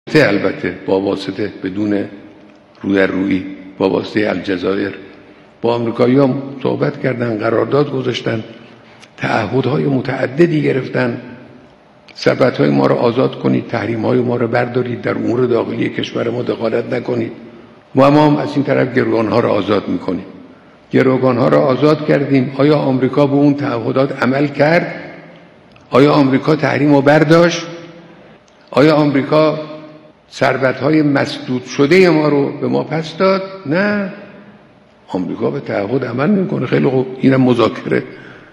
البته با واسطه بدون رویی با واسطه الجزایر با آمریکایی‌ها صحبت کردن، قرارداد گذاشتن، تعهدهای متعددی گرفتن، ثروت‌های ما رو آزاد کنید، تحریم‌های ما رو بردارید، در امور داخلی کشور ما دخالت نکنید. ما هم از این طرف گروگان‌ها رو آزاد می‌کنیم. گروگان‌ها رو آزاد کردیم. آیا آمریکا به اون تعهدات عمل کرد؟ آیا آمریکا تحریم رو برداشت؟ آیا آمریکا ثروت‌های مسدود شده ما رو به ما پس داد؟ نه. آمریکا به تعهد عمل می‌کنه. خیلی خوب، اینم مذاکره.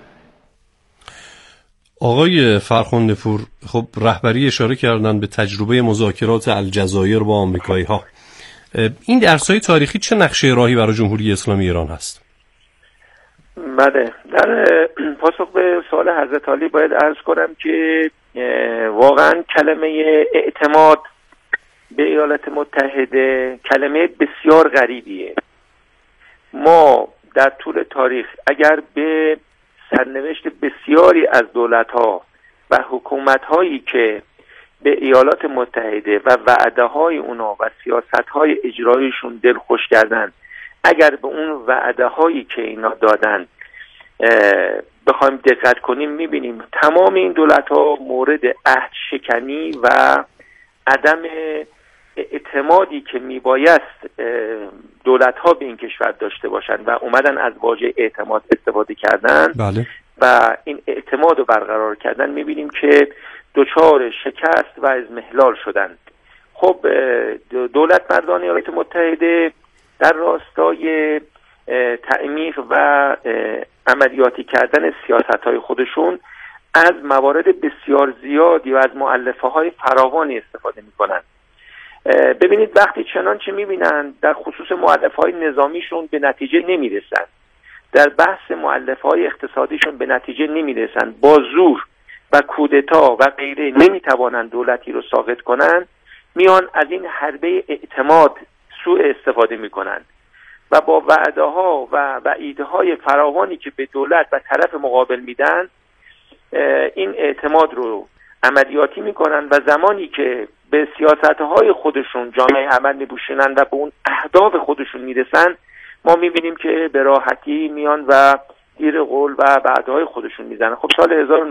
آقای فرخنده پور، خب رهبری اشاره کردن به تجربه مذاکرات الجزایر با آمریکایی‌ها. این درس‌های تاریخی چه نقشه راهی برای جمهوری اسلامی ایران هست؟ بله، در پاسخ به سوال حضرت علی باید عرض کنم که واقعا کلمه اعتماد به ایالات متحده کلمه بسیار غریبیه. ما در طول تاریخ اگر به سرنوشت بسیاری از دولت‌ها و حکومت‌هایی که به ایالات متحده و وعده‌های اونا و سیاست‌های اجرایشون دلخوش کردن، اگر به اون وعده‌هایی که اینا دادن بخوایم دقت کنیم، می‌بینیم تمام این دولت‌ها مورد عهد شکنی و عدم اعتمادی که میبایست دولت‌ها به این کشور داشته باشند و اومدن از واژه اعتماد استفاده کردن. بله. و این اعتماد رو برقرار کردن، میبینیم که دچار شکست و اضمحلال شدن. خب دولت مردان ایالات متحده در راستای تعمیق و عملیاتی کردن سیاست‌های خودشون از موارد بسیار زیادی و از مؤلفه‌های فراوانی استفاده میکنن. ببینید وقتی چنانچه میبینن در خصوص مؤلفه‌های نظامیشون به نتیجه نمیرسن، در بحث مؤلفه‌های اقتصادیشون به نتیجه نمیرسن، با زور و کودتا و غیره نمیتوانن دولتی رو ساقط کنن، میان از این حربه اعتماد سوء استفاده میکنن و با وعده‌ها و وعیدهای فراوانی که به دولت و طرف مقابل میدن این اعتماد رو عملیاتی میکنن و زمانی که به سیاستهای خودشون جامعه عمل می‌پوشونن و به اون اهداف خودشون میرسن، ما میبینیم که به راحتی میان و گیر قول و وعده‌های خودشون میزنن. خب سال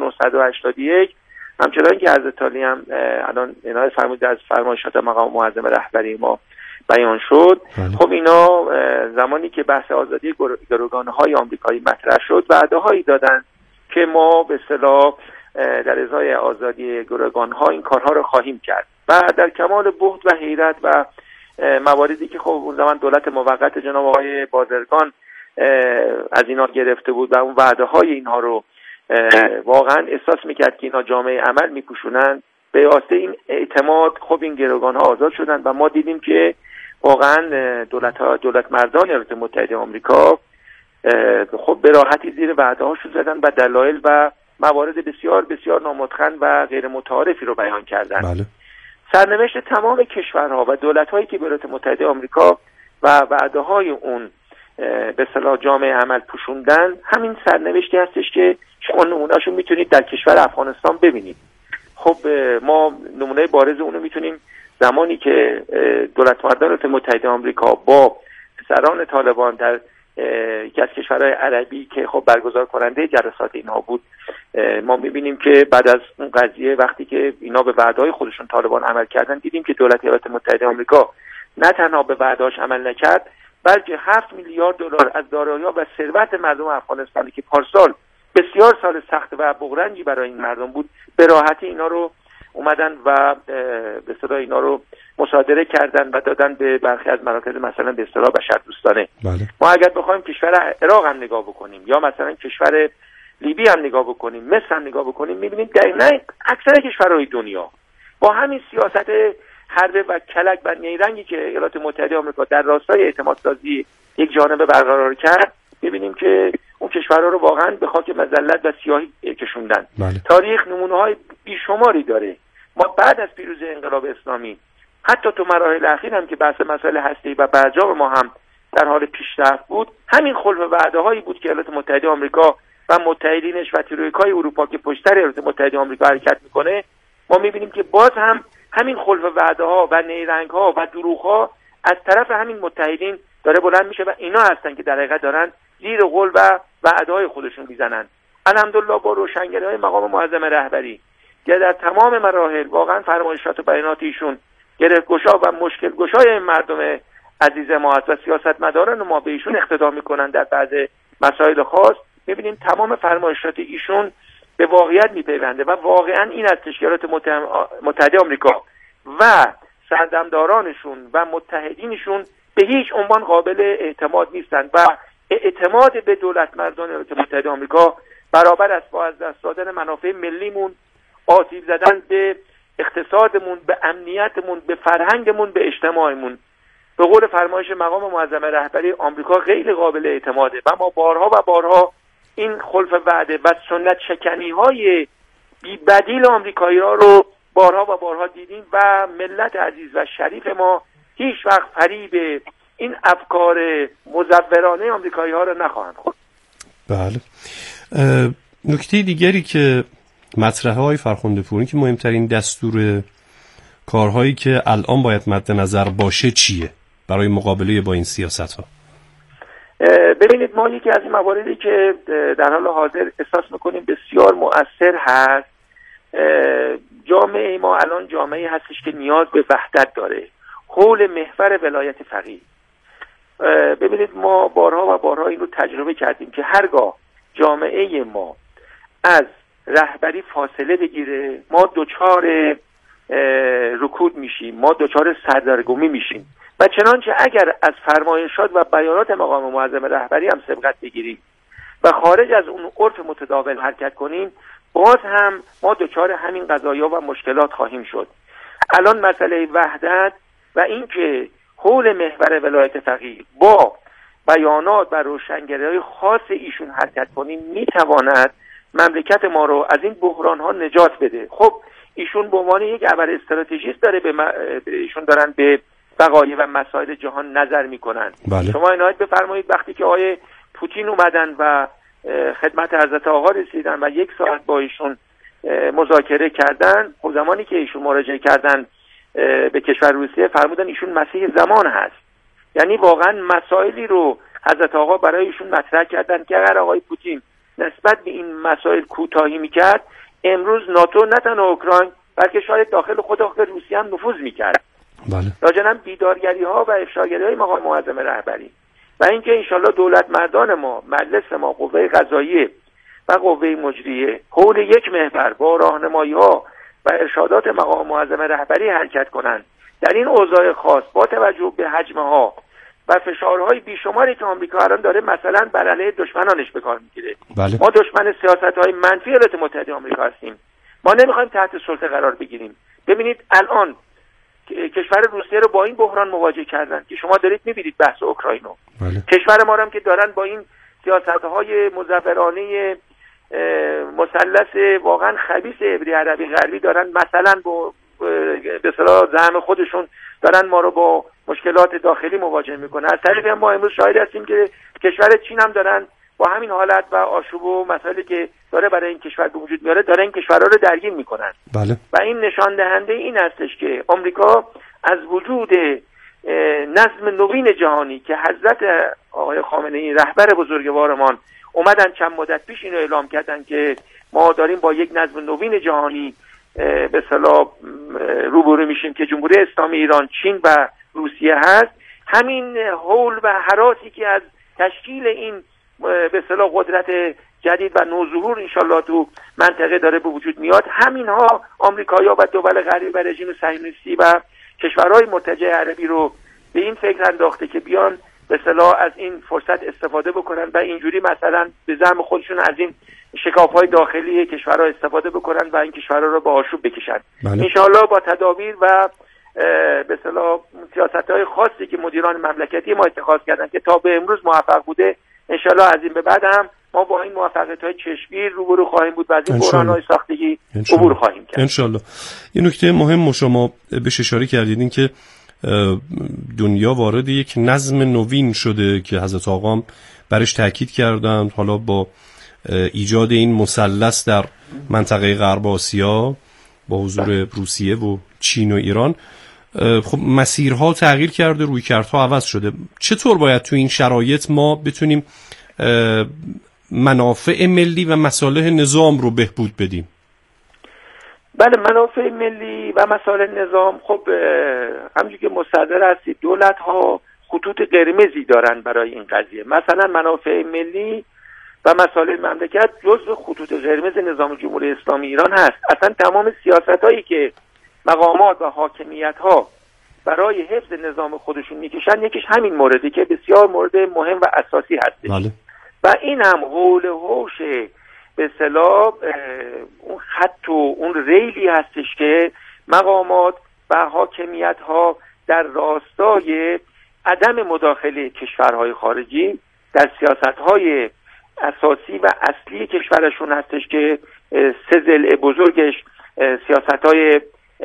1981 همچنان که حضرت علی هم الان اینا فرمودید از فرمایشات مقام معظم رهبری ما بیان شد. خب اینا زمانی که بحث آزادی گروگان‌های آمریکایی مطرح شد وعده‌هایی دادن که ما به اصطلاح در ازای آزادی گروگان‌ها این کارها رو خواهیم کرد و در کمال بهت و حیرت و مواردی که خب اون زمان دولت موقت جناب آقای بازرگان از اینا گرفته بود و اون وعده‌های اینها رو واقعا احساس میکرد که اینا جامعه عمل میپوشونن، به واسطه این اعتماد خب این گروگان‌ها آزاد شدن و ما دیدیم که واقعا دولت مردان ایالات متحده آمریکا خب به راحتی زیر وعده‌هاشون زدن و دلایل و موارد بسیار بسیار نامتقن و غیر متعارفی رو بیان کردن. بله. سرنوشت تمام کشورها و دولت‌هایی که به ایالات متحده آمریکا و وعده‌های اون به اصطلاح جامعه عمل پوشوندن همین سرنوشتی هستش که شما نمونه‌اشو میتونید در کشور افغانستان ببینید. خب ما نمونه بارز اونو میتونیم زمانی که دولت مردان ایالات متحده آمریکا با سران طالبان در یکی از کشورهای عربی که خب برگزار کننده جلسات اینها بود، ما میبینیم که بعد از اون قضیه وقتی که اینا به وعده‌های خودشون طالبان عمل کردن، دیدیم که دولت ایالات متحده آمریکا نه تنها به وعده‌اش عمل نکرد، بلکه 7 میلیارد دلار از دارایی‌ها و ثروت مردم افغانستان که پارسال بسیار سال سخت و بغرنجی برای این مردم بود، به راحتی اینا رو اومدن و به اصطلاح اینا رو مصادره کردن و دادن به برخی از مراکز مثلا به اصطلاح بشردوستانه. بله. ما اگر بخوایم کشور عراق هم نگاه بکنیم یا مثلا کشور لیبی هم نگاه بکنیم، مصر هم نگاه بکنیم، می‌بینیم دقیقاً اکثر کشورهای دنیا با همین سیاست حربه و کلک و نیرنگی که ایالات متحده آمریکا در راستای اعتماد سازی یک جانبه برقرار کرد، می‌بینیم که اون کشورها رو واقعاً به خاک مذلت و سیاهی کشوندن. بله. تاریخ نمونه‌های بیشماری داره. ما بعد از پیروزی انقلاب اسلامی حتی تو مراحل اخیر هم که بحث مسائل هسته‌ای و برجام ما هم در حال پیشرفت بود، همین خلف وعده‌هایی بود که ایالات متحده آمریکا و متحدینش و ترویکای اروپا که پشت سر ایالات متحده آمریکا حرکت میکنه، ما میبینیم که باز هم همین خلف وعده ها و نیرنگ ها و دروغ ها از طرف همین متحدین داره بلند میشه و اینا هستن که در حقیقت دارن زیر قول و وعده های خودشون میزنن. الحمدلله با روشنگری های مقام معظم رهبری که در تمام مراحل واقعا فرمایشات و بیانات ایشون گره‌گشا و مشکل گشای مردم عزیز ما هست و سیاستمداران ما به ایشون اقتدا میکنن در بعض مسائل خاص، میبینیم تمام فرمایشات ایشون به واقعیت میپیونده و واقعا این از تشکیلات متحده آمریکا و سردمدارانشون و متحدینشون به هیچ عنوان قابل اعتماد نیستند و اعتماد به دولت مردان ایالات متحده آمریکا برابر است با از دست دادن منافع ملیمون، آسیب زدن به اقتصادمون، به امنیتمون، به فرهنگمون، به اجتماعمون. به قول فرمایش مقام معظم رهبری آمریکا غیر قابل اعتماده و ما بارها و بارها این خلف وعده و سنت شکنی های بی بدیل آمریکایی ها رو بارها و بارها دیدیم و ملت عزیز و شریف ما هیچ وقت فریب این افکار مزورانه آمریکایی ها رو نخواهند خورد. بله. نکته دیگری که مطرحه های فرخنده پور که مهمترین دستور کارهایی که الان باید مد نظر باشه چیه برای مقابله با این سیاست ها؟ ببینید ما یکی از این مواردی که در حال حاضر احساس میکنیم بسیار مؤثر هست، جامعه ما الان جامعه هستش که نیاز به وحدت داره حول محور ولایت فقیه. ببینید ما بارها و بارها این رو تجربه کردیم که هرگاه جامعه ما از رهبری فاصله بگیره ما دچار رکود میشیم، ما دچار سردرگمی میشیم و چنانچه اگر از فرمایشات و بیانات مقام معظم رهبری هم سبقت بگیریم و خارج از اون عرف متداول حرکت کنیم باز هم ما دچار همین قضایا و مشکلات خواهیم شد. الان مسئله وحدت و اینکه حول محور ولایت فقیه با بیانات و روشنگری‌های خاص ایشون حرکت کنیم میتواند مملکت ما رو از این بحران ها نجات بده. خب ایشون به عنوان یک ابر استراتژیست داره ایشون دارن به وقایع و مسائل جهان نظر میکنن. بله. شما عنایت بفرمایید وقتی که آقای پوتین اومدن و خدمت حضرت آقا رسیدن و 1 ساعت با ایشون مذاکره کردن، خب زمانی که ایشون مراجعه کردن به کشور روسیه فرمودن ایشون مسیح زمان هست. یعنی واقعا مسائلی رو حضرت آقا برای ایشون مطرح کردن که اگر آقای پوتین نسبت به این مسائل کوتاهی میکرد امروز ناتو نه تنها اوکراین بلکه شاید داخل خود روسیه هم نفوذ میکرد. بله. لاجرم بیدارگری ها و افشاگری های مقام معظم رهبری و اینکه انشالله دولت مردان ما، مجلس ما، قوه قضاییه و قوه مجریه حول یک محور با راهنمایی ها و ارشادات مقام معظم رهبری حرکت کنند در این اوضاع خاص با توجه به حجم ها و فشارهای بیشماری که آمریکا الان داره مثلا بر علیه دشمنانش به کار میگیره. بله. ما دشمن سیاست‌های منفی ایالات متحده آمریکا هستیم. ما نمیخوایم تحت سلطه قرار بگیریم. ببینید الان کشور روسیه رو با این بحران مواجه کردن که شما دارید میبینید بحث اوکراینو. بله. کشور ما هم که دارن با این سیاست‌های مزورانه مثلث واقعا خبیث عبری عربی غربی دارن مثلا به اصطلاح زعم خودشون دارن ما رو با مشکلات داخلی مواجه میکنه. از طرف ما امروز شاهد هستیم که کشور چین هم دارن با همین حالت و آشوب و مسائلی که داره برای این کشور به وجود میاره داره این کشورها رو درگیر میکنن. بله. و این نشان دهنده این هستش که آمریکا از وجود نظم نوین جهانی که حضرت آقای خامنه‌ای رهبر بزرگوارمان اومدن چند مدت پیش اینو اعلام کردن که ما داریم با یک نظم نوین جهانی به اصطلاح روبرو میشیم که جمهوری اسلامی ایران، چین و روسیه هست. همین حول و هراسی که از تشکیل این به اصطلاح قدرت جدید و نوظهور انشالله تو منطقه داره به وجود میاد، همینها آمریکایی‌ها و دول غربی و رژیم صهیونیستی و کشورهای متحده عربی رو به این فکر انداخته که بیان به اصطلاح از این فرصت استفاده بکنن و اینجوری مثلا به زعم خودشون از این شکاف‌های داخلی کشورها استفاده بکنن و این کشورها رو به آشوب بکشن. بله. انشالله با تدابیر و به اصطلاح سیاست‌های خاصی که مدیران مملکتی ما اتخاذ کردن که تا به امروز موفق بوده، انشالله از این به بعد هم ما با این موفقیت‌های چشمگیر روبرو خواهیم بود و از این بحران‌های ساختگی عبور خواهیم کرد. انشالله. یه نکته مهم شما بهش اشاره کردین که دنیا وارد یک نظم نوین شده که حضرت آقا هم برش تاکید کردند. حالا با ایجاد این مثلث در منطقه غرب آسیا با حضور روسیه و چین و ایران، خب مسیرها تغییر کرده، رویکردها عوض شده. چطور باید تو این شرایط ما بتونیم منافع ملی و مصالح نظام رو بهبود بدیم؟ بله، منافع ملی و مصالح نظام، خب همونجوری که مستحضر هستید دولت ها خطوط قرمزی دارن برای این قضیه. مثلا منافع ملی و مصالح مملکت جزو خطوط قرمز نظام جمهوری اسلامی ایران هست. اصلا تمام سیاست هایی که مقامات و حاکمیت ها برای حفظ نظام خودشون میکشن، یکیش همین مورده که بسیار مورد مهم و اساسی هست. بله. و این هم حول و حوش به اصطلاح اون خط و اون ریلی هستش که مقامات و حاکمیت ها در راستای عدم مداخله کشورهای خارجی در سیاست های اساسی و اصلی کشورشون هستش که سه ضلع بزرگش سیاست های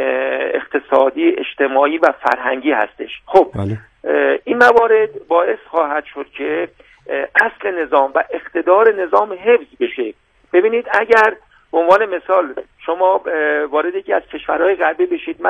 اقتصادی، اجتماعی و فرهنگی هستش. خب بله. این موارد باعث خواهد شد که اصل نظام و اقتدار نظام حفظ بشه. ببینید اگر به عنوان مثال شما وارد یکی از کشورهای غربی بشید،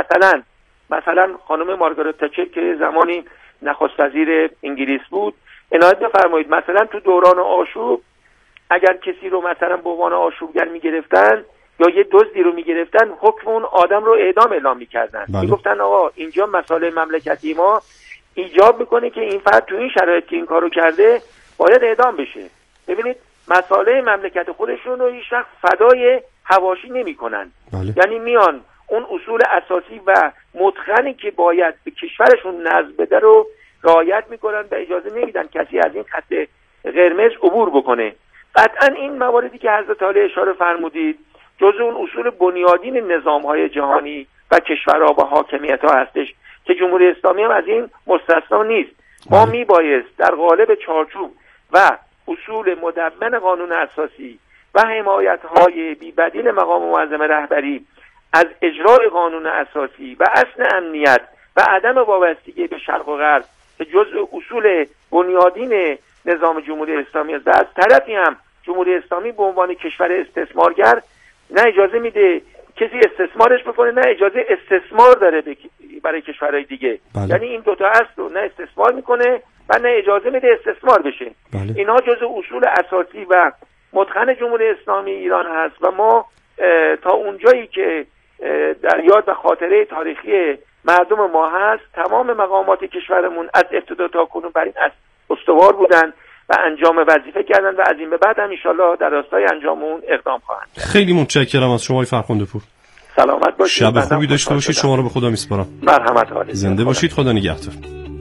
مثلا خانم مارگارت تاچر که زمانی نخست وزیر انگلیس بود، عنایت بفرمایید مثلا تو دوران آشوب اگر کسی رو مثلا به عنوان آشوبگر میگرفتن یا یه دزدی رو میگرفتن، حکم اون آدم رو اعدام اعلام میکردن. میگفتن آقا اینجا مسائل مملکتی ما ایجاب میکنه که این فرد تو این شرایط که این کارو کرده باید اعدام بشه. ببینید مسائل مملکت خودشون رو هیچ وقت فدای حواشی نمیکنن. یعنی میان اون اصول اساسی و متقنی که باید به کشورشون نظم بده رو رعایت میکنن و اجازه نمیدن کسی از این خط قرمز عبور بکنه. قطعا این مواردی که حضرت عالی اشاره فرمودید جزء اون اصول بنیادین نظام‌های جهانی و کشورها و حاکمیت‌ها هستش که جمهوری اسلامی هم از این مستثنا نیست. ما میبایست در قالب چارچوب و اصول مدون قانون اساسی و حمایت‌های بی‌بدیل مقام معظم رهبری از اجرای قانون اساسی و اصل امنیت و عدم وابستگی به شرق و غرب که جزء اصول بنیادین نظام جمهوری اسلامی است، از طرفی هم جمهوری اسلامی به عنوان کشور استثمارگر نه اجازه میده کسی استثمارش بکنه، نه اجازه استثمار داره برای کشورهای دیگه. یعنی این دوتا اصل رو نه استثمار میکنه و نه اجازه میده استثمار بشه. اینها جزء اصول اساسی و متقن جمهوری اسلامی ایران هست و ما تا اونجایی که در یاد و خاطره تاریخی مردم ما هست تمام مقامات کشورمون از ابتدا تا کنون بر این استوار بودن و انجام وظیفه کردن و از این به بعد هم انشالله در راستای انجام اون اقدام خواهند کرد. خیلی متشکرم از شما فرخنده پور. سلامت باشید. شب خوبی داشته باشید. شما رو به خدا میسپارم. مرحمت عالی. زنده باشید. خدا نگهدار.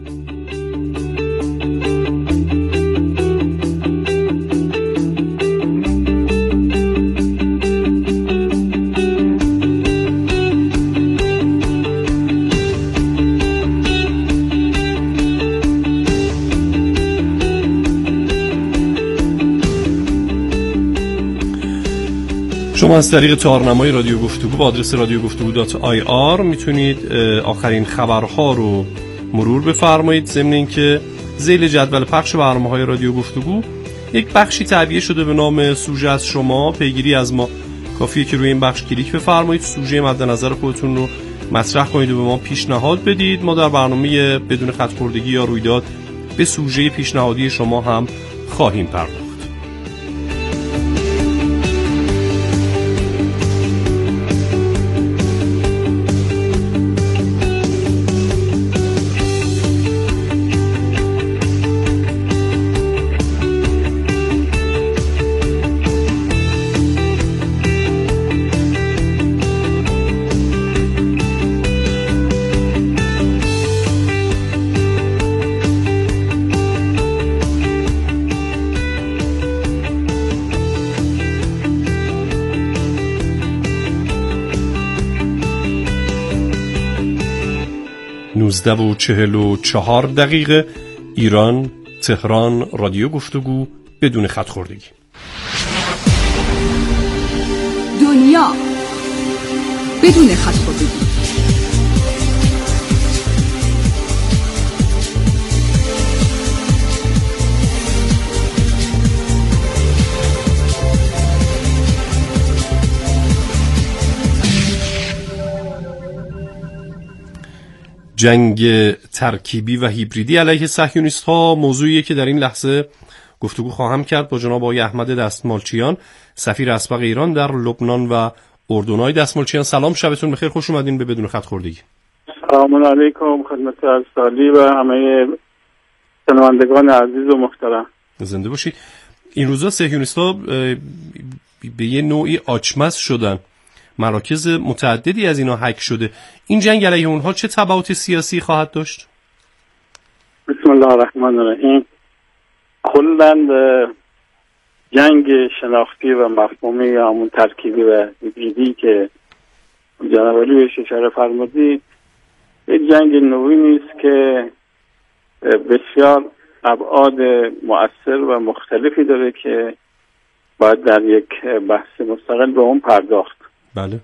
شما از طریق تارنمای رادیو گفتگو با آدرس radioguftugو.ir میتونید آخرین خبرها رو مرور بفرمایید. ضمن اینکه ذیل جدول پخش برنامه‌های رادیو گفتگو یک بخشی تعبیه شده به نام سوژه از شما. پیگیری از ما کافیه که روی این بخش کلیک بفرمایید، سوژه مد نظر خودتون رو مطرح کنید و به ما پیشنهاد بدید. ما در برنامه بدون خط‌خوردگی یا رویداد به سوژه پیشنهادی شما هم خواهیم پرداخت. 19:44 ایران، تهران. رادیو گفتگو بدون خط‌خوردگی. دنیا بدون خط‌خوردگی. جنگ ترکیبی و هیبریدی علیه صهیونیست ها موضوعیه که در این لحظه گفتگو خواهم کرد با جناب آقای احمد دستمالچیان، سفیر اسبق ایران در لبنان و اردن. آقای دستمالچیان سلام، شبتون بخیر، خوش اومدین به بدون خط خوردگی. سلام علیکم خدمت ارسالی و همه شنوندگان عزیز و محترم. زنده باشید. این روزا صهیونیست‌ها به یه نوعی آچمز شدن، مراکز متعددی از اینا هک شده. این جنگ علیه اونها چه تبعات سیاسی خواهد داشت؟ بسم الله الرحمن الرحیم. کلاً جنگ شناختی و مفهومی یا همون ترکیبی و هیبریدی که جناب علی بهش اشاره فرمودی یک جنگ نوعی نیست که بسیار ابعاد مؤثر و مختلفی داره که باید در یک بحث مستقل به اون پرداخت. بله.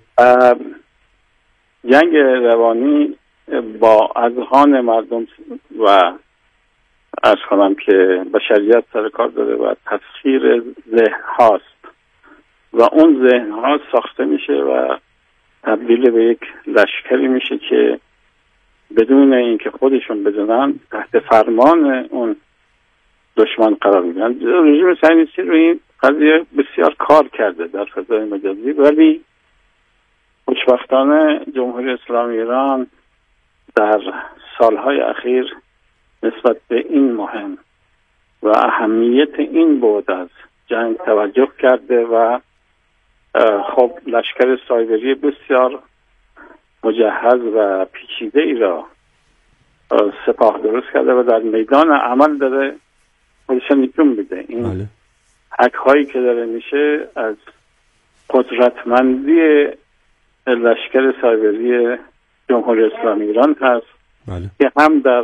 جنگ روانی با اذهان مردم و عرض کنم که بشریت سر کار داره و تسخیر ذهن هاست و اون ذهن ها ساخته میشه و تبدیل به یک لشکری میشه که بدون اینکه خودشون بدونن تحت فرمان اون دشمن قرار میگیرن. رژیم صهیونیستی روی این قضیه بسیار کار کرده در فضای مجازی، ولی خوشبختانه جمهوری اسلامی ایران در سالهای اخیر نسبت به این مهم و اهمیت این بود از جنگ توجه کرده و خب لشکر سایبری بسیار مجهز و پیچیده ای را سپاه درست کرده و در میدان عمل داره خودش نشون میده. این هک هایی که داره میشه از قدرتمندی لشکر سایبری جمهوری اسلامی ایران هست که هم در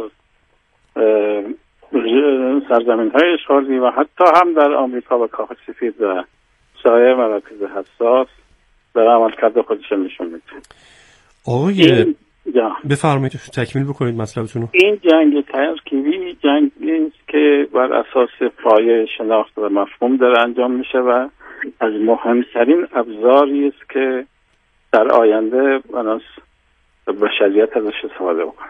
سرزمین های اشغالی و حتی هم در آمریکا و کاخ سفید و سایر مراکز حساس در عمل کرده خودش نشون میده. آقای بفرمایید تکمیل بکنید مطلبتون. این جنگ ترکیبی جنگی است که بر اساس پایه شناخت و مفهوم داره انجام میشه و از مهمترین ابزاری است که در آینده بناس بشریت ازش استفاده بکنه.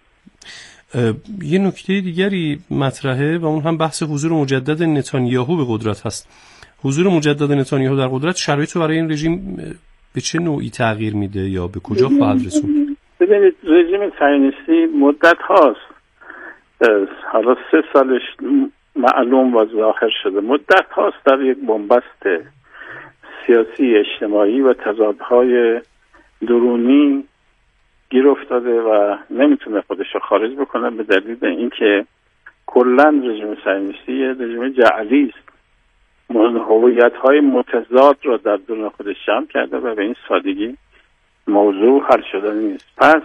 یه نکته دیگری مطرحه و اون هم بحث حضور مجدد نتانیاهو به قدرت هست. حضور مجدد نتانیاهو در قدرت شرایط رو برای این رژیم به چه نوعی تغییر میده یا به کجا خواهد رسوند؟ ببینید رژیم صهیونیستی مدت هاست، حالا 3 سالش معلوم و ظاهر شده، مدت هاست در یک بنبست سیاسی اجتماعی و تضادهای درونی گیر افتاده و نمیتونه خودش رو خارج بکنه به دلیل اینکه کلا رژیم صهیونیستی رژیم جعلی است، هویت‌های متضاد را در درون خودش جمع کرده و به این سادگی موضوع حل شده نیست. پس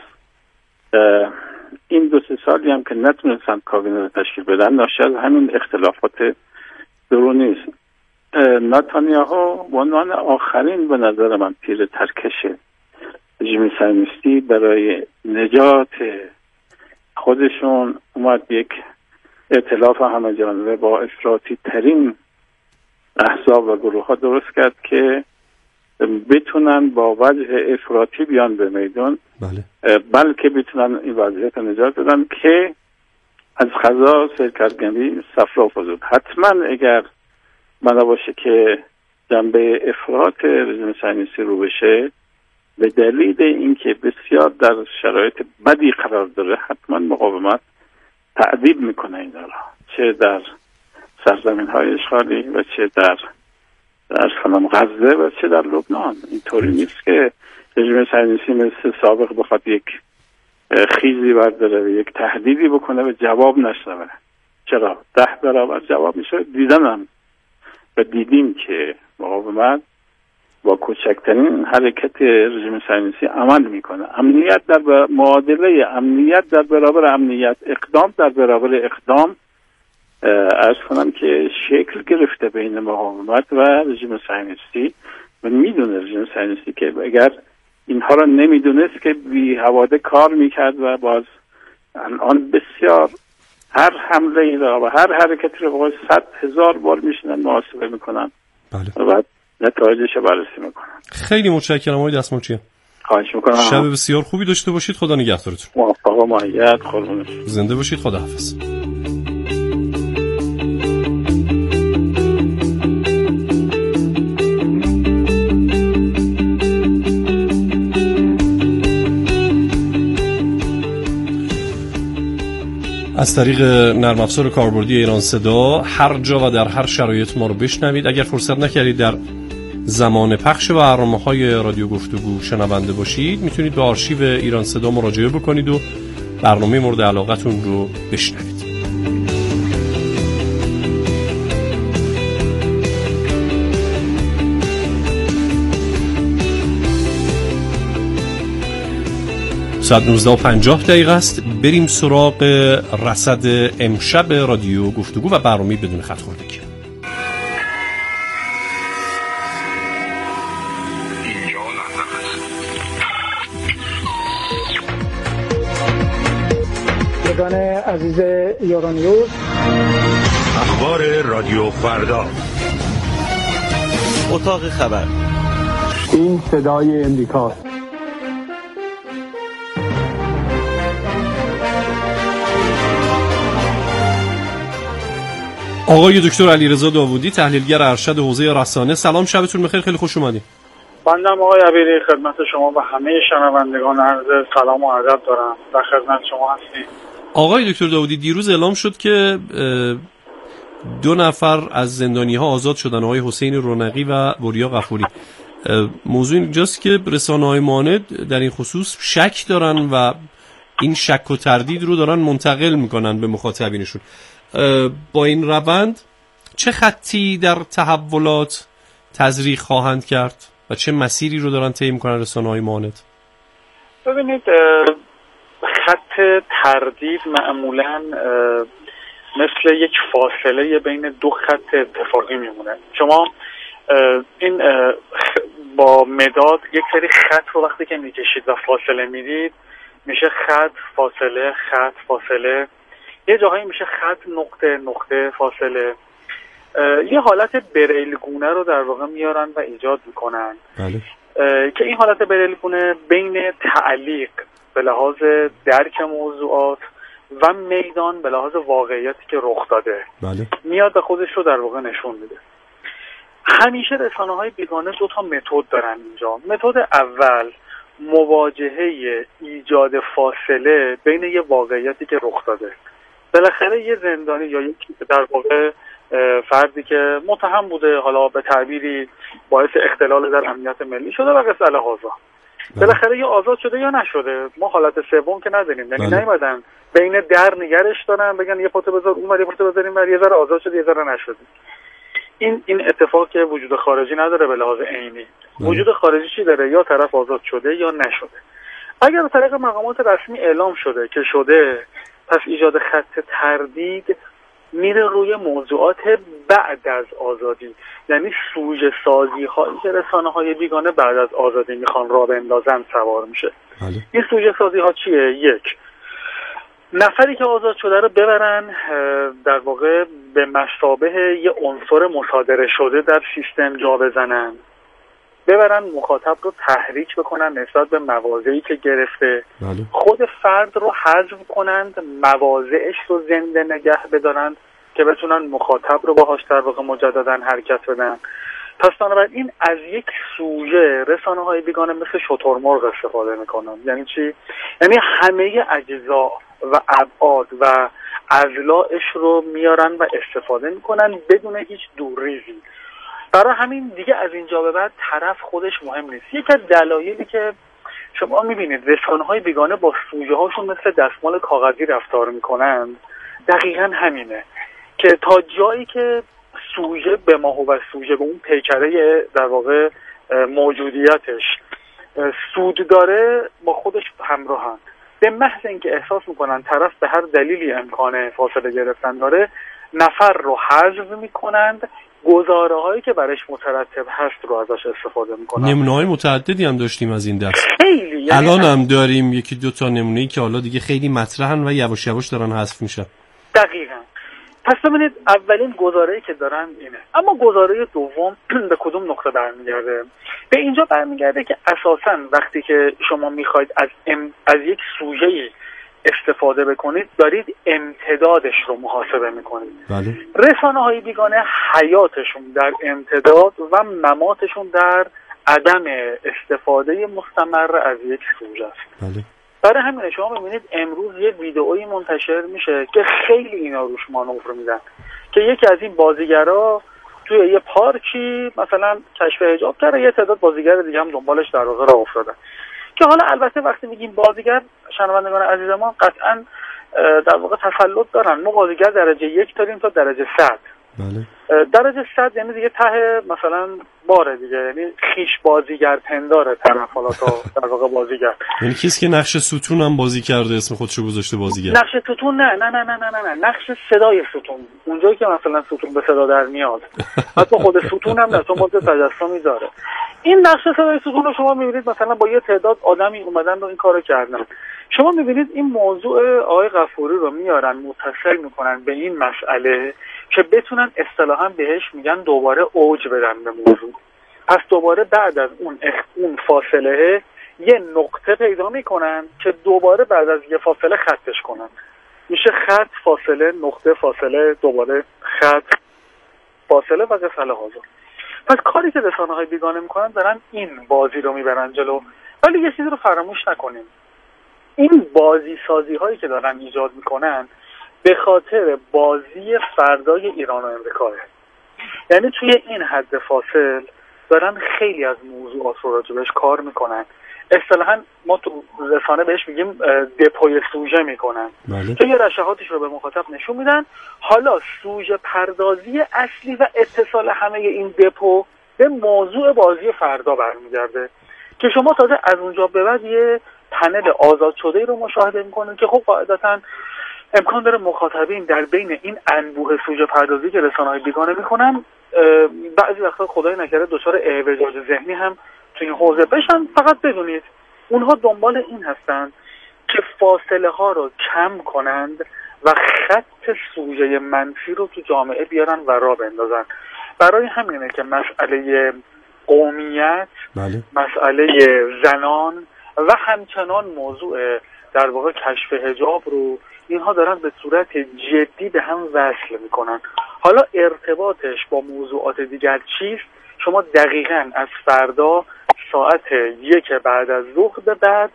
این 2-3 سالی هم که نتونستن کابینه رو تشکیل بدن ناشی از همین اختلافات درونی است. نتانیاهو به عنوان آخرین به نظر من تیر ترکش رژیم صهیونیستی برای نجات خودشون اومد یک ائتلاف همه‌جانبه با افراطی ترین احزاب و گروه ها درست کرد که بتونن با وجه افراطی بیان به میدان، بلکه بتونن این وضعیت نجات بدن که از قضا سرکردگی صفرا فزود. حتما اگر بنا باشه که جنبه افراط رژیم صهیونیستی رو بشه به دلیل اینکه بسیار در شرایط بدی قرار داره، حتما مقاومت تعذیب میکنه این را، چه در سرزمین های اشغالی و چه در غزه و چه در لبنان. اینطوری نیست که رژیم صهیونیستی مثل سابق بخواد یک خیزی برداره و یک تهدیدی بکنه و جواب نشنوه. چرا 10 برابر جواب میشه. دیدیم که مقاومت با کوچکترین حرکت رژیم صهیونیستی عمل میکنه. امنیت در معادله امنیت در برابر امنیت، اقدام در برابر اقدام، عرض کنم که شکل گرفته بین مقاومت و رژیم صهیونیستی و میدونه رژیم صهیونیستی که اگر اینها را نمیدونست که بی هواده کار میکرد و باز الان بسیار هر حمله ای را و هر حرکتی را باید 100,000 بار میشنن محاسبه میکنن و بعد نتایجش رو بررسی میکنن. خیلی متشکرم آقای دستمالچیان. خواهش میکنم. شب بسیار خوبی داشته باشید. خدا نگهدارتون. موفق و مؤید. قربونش. زنده باشید. خداحافظ. از طریق نرم افزار کاربردی ایران صدا هر جا و در هر شرایط ما رو بشنوید. اگر فرصت نکردید در زمان پخش برنامه‌های رادیو گفتگو شنونده باشید، میتونید به آرشیو ایران صدا مراجعه بکنید و برنامه مورد علاقتون رو بشنوید. ساعت 19:50 است. بریم سراغ رصد امشب رادیو گفتگو و برنامه بدون خط خوردگی. یگان عزیز یورانیوز، اخبار رادیو فردا، اتاق خبر، این صدای امریکاست. آقای دکتر علیرضا داوودی، تحلیلگر ارشد حوزه رسانه، سلام، شبتون بخیر، خیلی خوش اومدید. بنده آقای عبیری خدمت شما و همه شنوندگان عرض سلام و ادب دارم. در خدمت شما هستیم. آقای دکتر داوودی، دیروز اعلام شد که 2 نفر از زندانی‌ها آزاد شدن، آقای حسین رونقی و وریا غفوری. موضوع اینجاست که رسانه‌های معاند در این خصوص شک دارن و این شک و تردید رو دارن منتقل میکنن به مخاطبینشون. با این روند چه خطی در تحولات تزریق خواهند کرد و چه مسیری رو دارن طی میکنن رسانه‌های معاند؟ ببینید، خط تردید معمولاً مثل یک فاصله بین 2 خط اتفاقی میمونه. شما این با مداد یک سری خط رو وقتی که میکشید و فاصله میدید میشه خط فاصله خط فاصله، یه جاهایی میشه خط نقطه نقطه فاصله. یه حالت بریلگونه رو در واقع میارن و ایجاد میکنن. بله. که این حالت بریلگونه بین تعلیق به لحاظ درک موضوعات و میدان به لحاظ واقعیتی که رخ داده بله. میاد و خودش رو در واقع نشون میده. همیشه رسانه‌های بیگانه 2 تا متد دارن اینجا. متد اول مواجهه ایجاد فاصله بین یه واقعیتی که رخ داده. بالاخره یه زندانی یا یک در واقع فردی که متهم بوده، حالا به تعبیری باعث اختلال در امنیت ملی شده و قصه هذا، بالاخره یا آزاد شده یا نشده. ما حالت سوم که نداریم، یعنی نیومدن بین در نگرش دارن بگن یه پاتو بذار اون ور، یه پاتو بذاریم ور، یه ذره آزاد شده یه ذره نشده. این اتفاق که وجود خارجی نداره به لحاظ عینی. وجود خارجی چی داره؟ یا طرف آزاد شده یا نشده. اگر به طریق مقامات رسمی اعلام شده که شده، پس ایجاد خط تردید میره روی موضوعات بعد از آزادی، یعنی سوژه سازی هایی که رسانه های بیگانه بعد از آزادی میخوان راه بندازن سوار میشه. این سوژه سازی ها چیه؟ 1، نفری که آزاد شده رو ببرن در واقع به مثابه یه عنصر مصادره شده در سیستم جا بزنن، ببرن مخاطب رو تحریک بکنن نسبت به مواضعی که گرفته. خود فرد رو حذف کنند، مواضعش رو زنده نگه بدارند که بتونن مخاطب رو باهاش در واقع مجددا حرکت بدن. پس بنابراین از یک سوژه رسانه‌های بیگانه مثل شترمرغ استفاده میکنن. یعنی چی؟ یعنی همه اجزا و ابعاد و اضلاعش رو میارن و استفاده میکنن بدون هیچ دورریزی. برای همین دیگه از اینجا به بعد طرف خودش مهم نیست. یکی از دلایلی که شما میبینید رسانه‌های بیگانه با سوژه هاشون مثل دستمال کاغذی رفتار میکنن دقیقاً همینه که تا جایی که سوژه به ما و سوژه به اون پیکره در واقع موجودیتش سود داره با خودش همراهن. به محض اینکه احساس میکنن طرف به هر دلیلی امکان فاصله گرفتن داره، نفر رو حذف میکنند، گزاره هایی که برش مترتب هست رو ازش استفاده میکنن. نمونه های متعددی هم داشتیم از این دست. خیلی، یعنی الان هم داریم 1-2 تا نمونه‌ای که حالا دیگه خیلی مطرحن و یواش یواش دارن حذف میشن. دقیقاً پس ببینید اولین گزاره‌ای که دارن اینه. اما گزاره دوم به کدوم نقطه برمیگرده؟ به اینجا برمیگرده که اساساً وقتی که شما میخواید از یک سوژه‌ای استفاده بکنید دارید امتدادش رو محاسبه میکنید. بله. رسانه‌های بیگانه حیاتشون در امتداد و مماتشون در عدم استفاده مستمر از یک سوژه است. بله. برای همین شما ببینید امروز یک ویدئویی منتشر میشه که خیلی اینا روش مانور میدن که یکی از این بازیگرا توی یه پارکی مثلا کشف حجاب کرده، یه تعداد بازیگر دیگه هم دنبالش در واقع راه افتادن. که حالا البته وقتی میگیم بازیگر، شنوندگان عزیز ما قطعاً در واقع تسلط دارن. ما بازیگر درجه 1 داریم تا درجه 100. بله. درجه 100 یعنی دیگه ته مثلا باره دیگه، یعنی خیش بازیگر پنداره طرف، حالا تا در واقع بازیگر. یعنی کسی که نقش ستون هم بازی کرده اسم خودشو گذاشته بازیگر. نقش ستون نه، نقش صدای ستون، اونجایی که مثلا ستون به صدا در میاد. حتی خود ستون هم نه، چون باز تجسمی داره. این نقش صدای ستون رو شما میبینید مثلا با یه تعداد آدمی اومدن و این کارو کردن. شما میبینید این موضوع آقای غفوری رو میارن متصل میکنن به این مسئله که بتونن اصطلاحاً بهش میگن دوباره اوج بدن به موضوع. پس دوباره بعد از اون فاصله یه نقطه پیدا میکنن که دوباره بعد از یه فاصله خطش کنن. میشه خط، فاصله، نقطه، فاصله، دوباره خط، فاصله و قصه هازو. پس کاری که رسانه‌های بیگانه میکنن دارن این بازی رو میبرن جلو. ولی یه چیزی رو فراموش نکنیم، این بازی سازی هایی که دارن ایجاد میکنن به خاطر بازی فردای ایران و امریکاه. یعنی توی این حد فاصل دارن خیلی از موضوعات رو راجبش کار میکنن. اصطلاحاً ما تو رسانه بهش میگیم دپوی سوژه میکنن. بله. که یه رشحاتش رو به مخاطب نشون میدن. حالا سوژه پردازی اصلی و اتصال همه این دپو به موضوع بازی فردا برمیگرده که شما تازه از اونجا به بعد یه پنل آزاد شده رو مشاهده میکنید که خب قاعدتاً امکان داره مخاطبین در بین این انبوه سوژه پردازی که رسانه‌های بیگانه میکنن بعضی وقتا خدای نکرده دچار اعوجاج ذهنی هم تو این حوزه بشن. فقط بدونید اونها دنبال این هستن که فاصله ها رو کم کنند و خط سوژه منفی رو تو جامعه بیارن و راه بندازن. برای همینه که مسئله قومیت، بله. مسئله زنان و همچنان موضوع در واقع کشف حجاب رو اینها دارن به صورت جدی به هم وصل میکنن. حالا ارتباطش با موضوعات دیگر چیست؟ شما دقیقاً از فردا ساعت 1 بعد از ظهر به بعد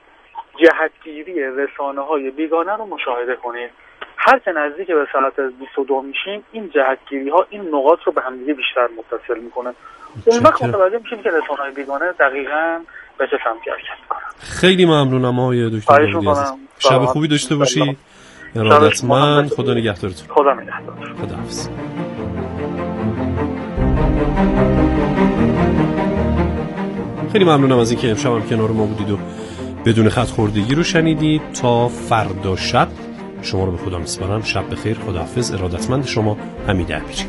جهتگیری رسانه‌های بیگانه رو مشاهده کنید. هر که نزدیک به ساعت 22 میشیم این جهتگیری ها این نقاط رو به هم دیگه بیشتر متصل میکنه. اون وقت متوجه میشیم که رسانه‌های بیگانه دقیقاً به چه سمتی حرکت میکنن. خیلی ممنونم آقای دکتر بودی عزیز. شب خوبی داشته باشی. ارادتمند. خدا نگهدارتون. خدا نگهدار. خداحافظ. خیلی ممنونم از اینکه امشب هم کنار ما بودید و بدون خط خوردگی رو شنیدید. تا فردا شب شما رو به خدا میسپارم. شب بخیر. خداحافظ. ارادتمند شما حمید امیری.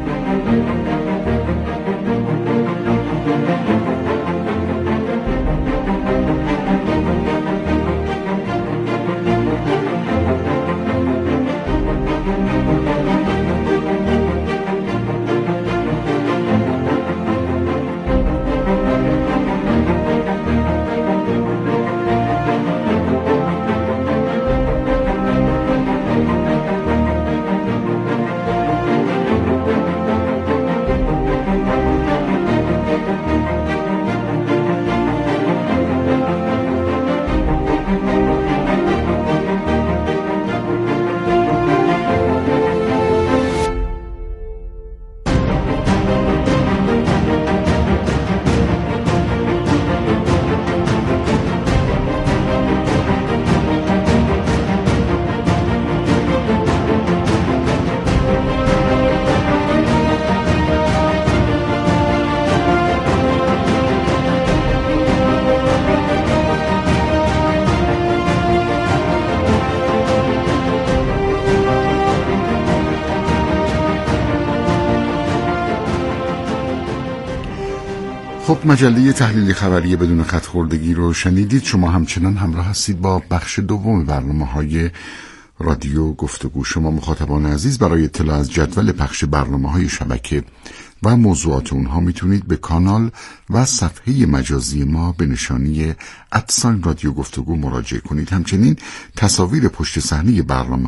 خب مجله تحلیل خبری بدون خط خوردگی رو شنیدید. شما همچنان همراه هستید با بخش دوم برنامه‌های رادیو گفتگو. شما مخاطبان عزیز برای اطلاع از جدول پخش برنامه‌های شبکه و موضوعات اونها میتونید به کانال و صفحه مجازی ما به نشانی @رادیو گفتگو مراجعه کنید. همچنین تصاویر پشت صحنه برنامه